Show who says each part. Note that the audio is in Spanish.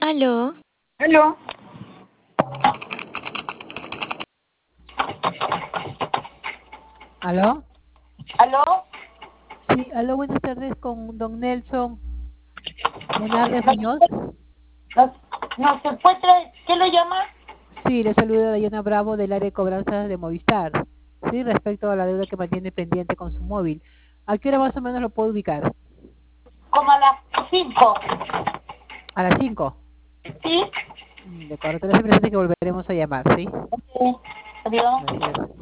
Speaker 1: Aló,
Speaker 2: Aló.
Speaker 3: ¿Aló?
Speaker 2: ¿Aló?
Speaker 3: Sí, aló, buenas tardes con don Nelson Menardes
Speaker 2: No,
Speaker 3: Muñoz.
Speaker 2: no se encuentra. ¿Qué lo llama?
Speaker 3: Sí, le saluda Dayana Bravo del área de cobranzas de Movistar. Sí, respecto a la deuda que mantiene pendiente con su móvil. ¿A qué hora más o menos lo puedo ubicar?
Speaker 2: Como a las 5.
Speaker 3: A las 5.
Speaker 2: ¿Sí?
Speaker 3: De acuerdo, te presente que volveremos a llamar, ¿sí?
Speaker 2: Ok. Adiós.
Speaker 3: Gracias.